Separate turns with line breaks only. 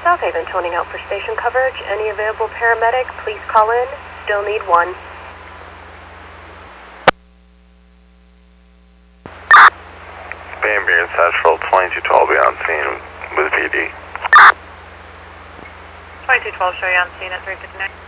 South Haven toning out for station coverage. Any available paramedic, please call in. Still need one.
Bay Ambulance Central 2212 be on scene with PD.
2212 show you on scene at 359.